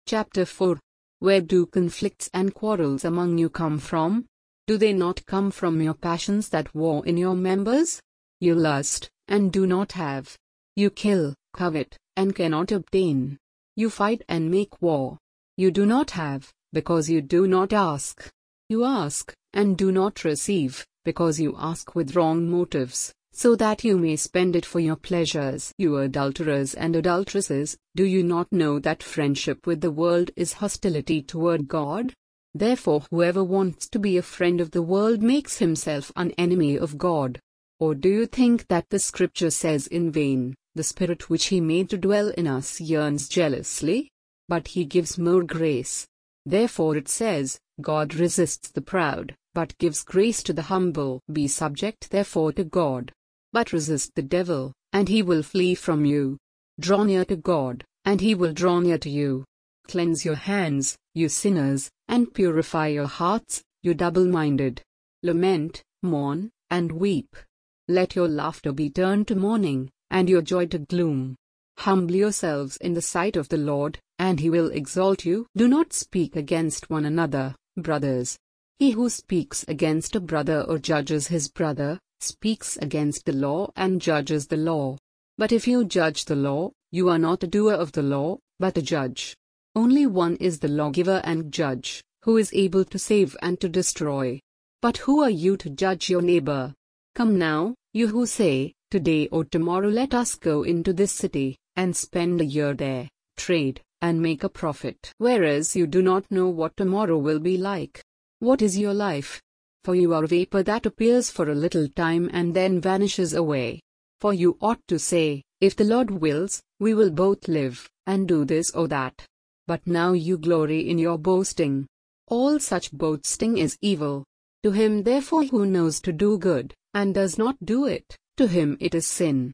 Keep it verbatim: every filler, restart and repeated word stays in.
Chapter four. Where do conflicts and quarrels among you come from? Do they not come from your passions that war in your members? You lust, and do not have. You kill, covet, and cannot obtain. You fight and make war. You do not have, because you do not ask. You ask, and do not receive, because you ask with wrong motives, so that you may spend it for your pleasures. You adulterers and adulteresses, do you not know that friendship with the world is hostility toward God? Therefore whoever wants to be a friend of the world makes himself an enemy of God. Or do you think that the scripture says in vain, the Spirit which He made to dwell in us yearns jealously? But He gives more grace. Therefore it says, God resists the proud, but gives grace to the humble. Be subject therefore to God. But resist the devil, and he will flee from you. Draw near to God, and He will draw near to you. Cleanse your hands, you sinners, and purify your hearts, you double-minded. Lament, mourn, and weep. Let your laughter be turned to mourning, and your joy to gloom. Humble yourselves in the sight of the Lord, and He will exalt you. Do not speak against one another, brothers. He who speaks against a brother or judges his brother, speaks against the law and judges the law. But if you judge the law, you are not a doer of the law, but a judge. Only one is the lawgiver and judge, who is able to save and to destroy. But who are you to judge your neighbor? Come now, you who say, today or tomorrow let us go into this city, and spend a year there, trade, and make a profit. Whereas you do not know what tomorrow will be like. What is your life? For you are a vapor that appears for a little time and then vanishes away. For you ought to say, if the Lord wills, we will both live, and do this or that. But now you glory in your boasting. All such boasting is evil. To him therefore who knows to do good, and does not do it, to him it is sin.